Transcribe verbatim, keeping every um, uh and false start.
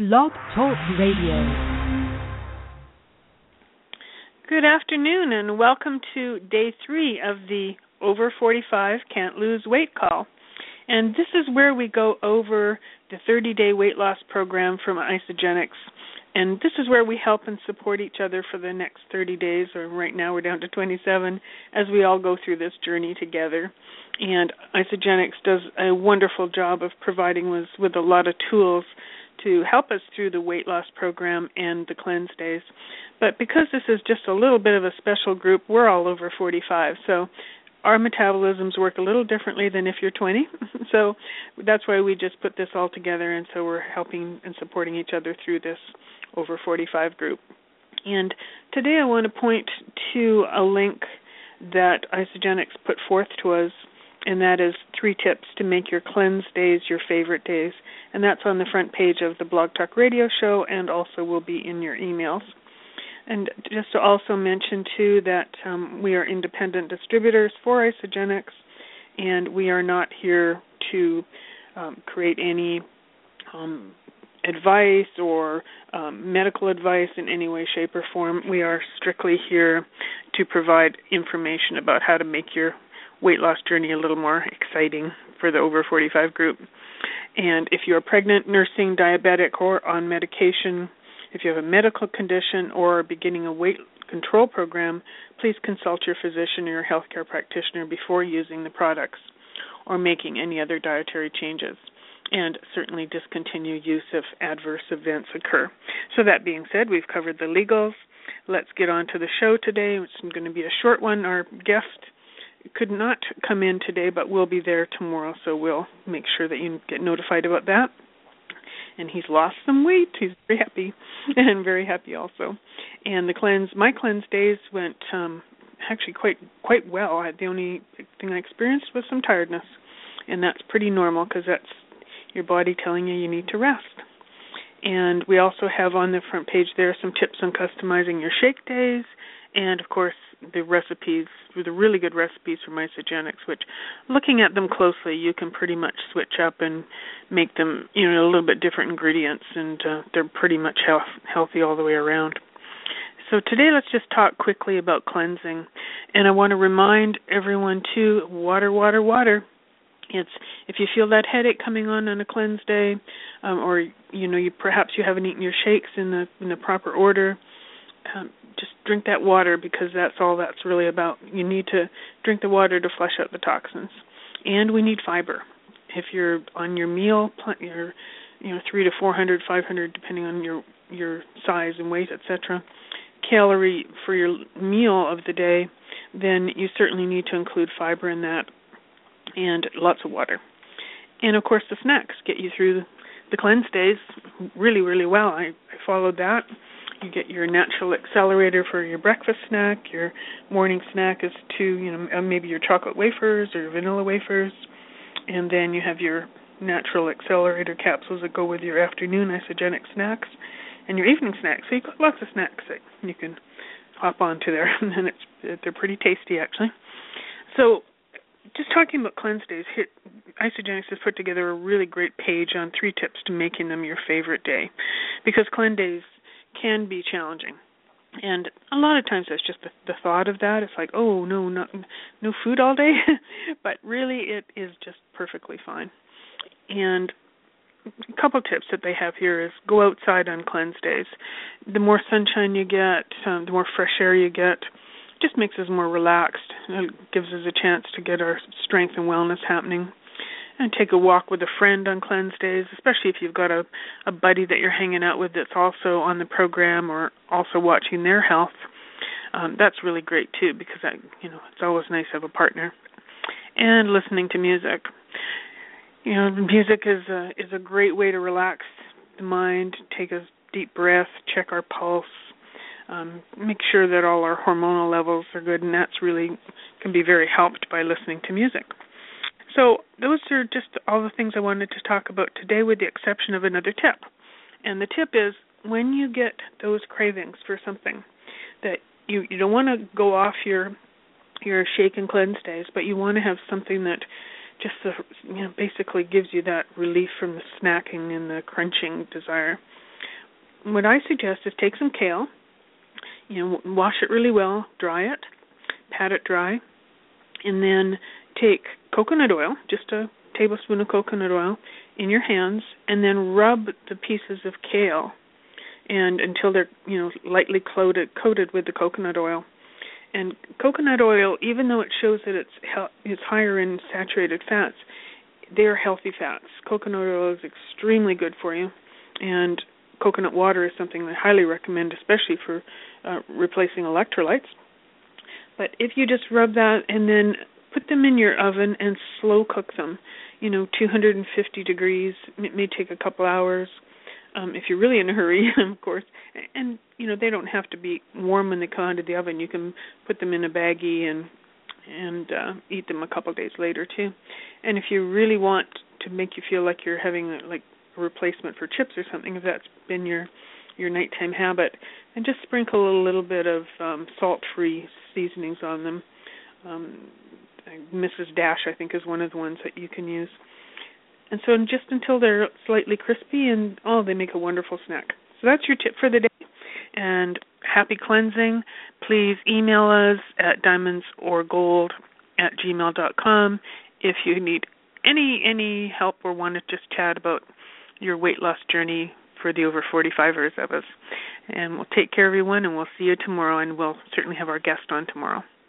Blog Talk Radio. Good afternoon and welcome to day three of the Over forty-five Can't Lose Weight Call. And this is where we go over the thirty-day weight loss program from Isagenix. And this is where we help and support each other for the next thirty days, or right now we're down to twenty-seven, as we all go through this journey together. And Isagenix does a wonderful job of providing us with a lot of tools to help us through the weight loss program and the cleanse days. But because this is just a little bit of a special group, we're all over forty-five, so our metabolisms work a little differently than if you're twenty. So that's why we just put this all together, and so we're helping and supporting each other through this over forty-five group. And today I want to point to a link that Isagenix put forth to us, and that is three tips to make your cleanse days your favorite days. And that's on the front page of the Blog Talk Radio show and also will be in your emails. And just to also mention, too, that um, we are independent distributors for Isagenix, and we are not here to um, create any um, advice or um, medical advice in any way, shape, or form. We are strictly here to provide information about how to make your weight loss journey a little more exciting for the over forty-five group. And if you're pregnant, nursing, diabetic, or on medication, if you have a medical condition or are beginning a weight control program, please consult your physician or your healthcare practitioner before using the products or making any other dietary changes. And certainly discontinue use if adverse events occur. So that being said, we've covered the legals. Let's get on to the show today. It's going to be a short one. Our guest could not come in today, but will be there tomorrow, so we'll make sure that you get notified about that. And he's lost some weight. He's very happy, and very happy also. And the cleanse, my cleanse days went um, actually quite quite well. I, the only thing I experienced was some tiredness, and that's pretty normal because that's your body telling you you need to rest. And we also have on the front page there some tips on customizing your shake days, and of course the recipes, the really good recipes from Isagenix, which looking at them closely, you can pretty much switch up and make them, you know, a little bit different ingredients, and uh, they're pretty much health, healthy all the way around. So today let's just talk quickly about cleansing. And I want to remind everyone too, water, water, water. It's if you feel that headache coming on on a cleanse day, um, or you know, you perhaps you haven't eaten your shakes in the in the proper order, um, just drink that water because that's all that's really about. You need to drink the water to flush out the toxins, and we need fiber. If you're on your meal, your you know three to four hundred, five hundred, depending on your your size and weight, et cetera, calorie for your meal of the day, then you certainly need to include fiber in that. And lots of water. And, of course, the snacks get you through the cleanse days really, really well. I, I followed that. You get your natural accelerator for your breakfast snack. Your morning snack is two, you know, maybe your chocolate wafers or your vanilla wafers. And then you have your natural accelerator capsules that go with your afternoon Isagenix snacks and your evening snacks. So you've got lots of snacks that you can hop onto there. And it's, they're pretty tasty, actually. So just talking about cleanse days, here, Isagenix has put together a really great page on three tips to making them your favorite day, because cleanse days can be challenging. And a lot of times that's just the, the thought of that. It's like, oh, no, not, no food all day. But really it is just perfectly fine. And a couple tips that they have here is go outside on cleanse days. The more sunshine you get, um, the more fresh air you get, just makes us more relaxed. It gives us a chance to get our strength and wellness happening. And take a walk with a friend on cleanse days, especially if you've got a, a buddy that you're hanging out with that's also on the program or also watching their health. Um, that's really great too, because that, you know, it's always nice to have a partner. And listening to music. You know, music is a, is a great way to relax the mind, take a deep breath, check our pulse. Um, make sure that all our hormonal levels are good, and that's really can be very helped by listening to music. So those are just all the things I wanted to talk about today, with the exception of another tip. And the tip is when you get those cravings for something that you, you don't want to go off your your shake and cleanse days, but you want to have something that just the, you know, basically gives you that relief from the snacking and the crunching desire. what I suggest is take some kale, you know, wash it really well, dry it, pat it dry, and then take coconut oil, just a tablespoon of coconut oil, in your hands, and then rub the pieces of kale, and until they're, you know, lightly coated coated with the coconut oil. And coconut oil, even though it shows that it's he- it's higher in saturated fats, they're healthy fats. Coconut oil is extremely good for you, and coconut water is something I highly recommend, especially for uh, replacing electrolytes. But if you just rub that and then put them in your oven and slow cook them, you know, two hundred fifty degrees, it may take a couple hours. Um, if you're really in a hurry, of course. And, you know, they don't have to be warm when they come out of the oven. You can put them in a baggie and and uh, eat them a couple days later, too. And if you really want to make you feel like you're having, a, like, a replacement for chips or something, if that's been your, your nighttime habit, and just sprinkle a little bit of um, salt-free seasonings on them. Um, Missus Dash, I think, is one of the ones that you can use. And so just until they're slightly crispy, and, oh, they make a wonderful snack. So that's your tip for the day. And happy cleansing. Please email us at diamondsorgold at gmail dot com if you need any any help or want to just chat about your weight loss journey for the over forty-fivers of us. And we'll take care, everyone, and we'll see you tomorrow, and we'll certainly have our guest on tomorrow.